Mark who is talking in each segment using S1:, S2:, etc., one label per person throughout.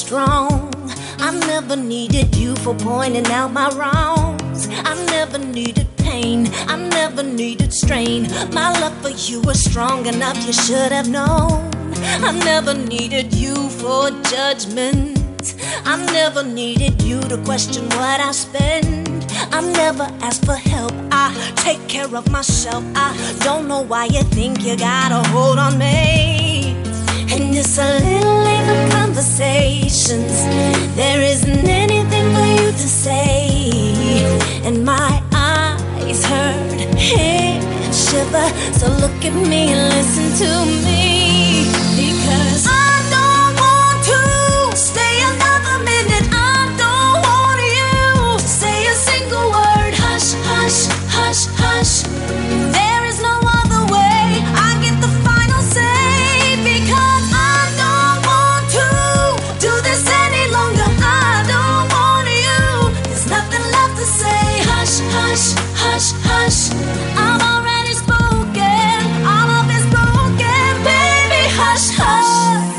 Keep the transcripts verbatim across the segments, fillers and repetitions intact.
S1: strong. I never needed you for pointing out my wrongs. I never needed pain, I never needed strain. My love for you was strong enough, you should have known. I never needed you for judgment. I never needed you to question what I spend. I never asked for help, I take care of myself. I don't know why you think you got a hold on me. And it's a little late for conversations. There isn't anything for you to say. And my eyes hurt, head shiver. So look at me and listen to me. Because I don't want to stay another minute. I don't want you to say a single word. Hush, hush, hush, hush. There is no other way. I get the final say. Because I don't want to do this any longer. I don't want you. There's nothing left to say. Hush, hush, hush, hush. I'm already spoken. All of it's broken. Baby, hush, hush.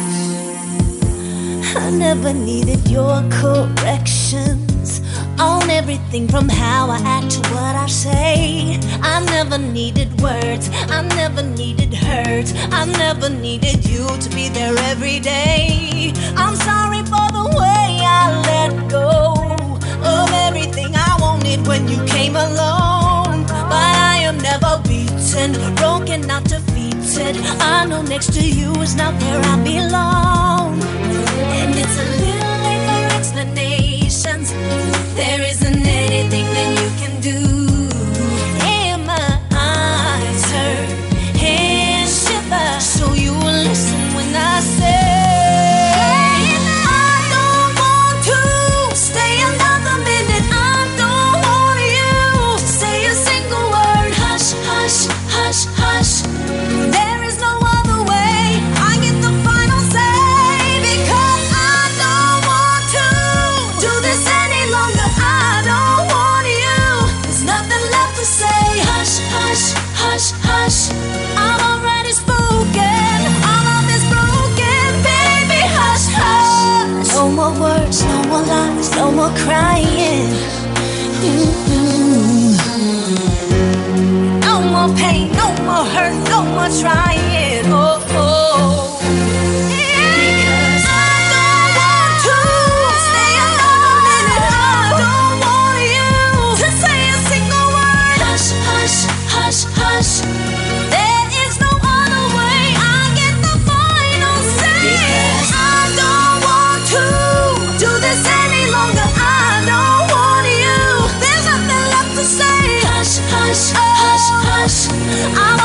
S1: I never needed your corrections on everything from how I act to what I say. I never needed words, I never needed hurt. I never needed you to be there every day. I'm sorry for the way I let go of everything I wanted when you came along. But I am never beaten, broken, not defeated. I know next to you is not where I belong. And it's a little late for explanations. There isn't anything that you can do. And my eyes hurt, hands shiver. So you will listen when I say I don't want to stay another minute. I don't want you to say a single word. Hush, hush, hush, hush. There is no other way. I get the final say. Because I don't want to do this any longer. I don't want you. There's nothing left to say. Hush, hush, hush, hush. I'm already spoken. All of it's broken. Baby, hush, hush. No more words, no more lies, no more crying. Mm-hmm. No more pain, no more hurt, no more trying. Oh, oh. Because I don't want to stay another minute. I don't want you to say a single word. Hush, hush, hush, hush. There is no other way. I get the final say. Because I don't want to do this any longer. I don't want you. There's nothing left to say. Hush, hush, hush, hush. I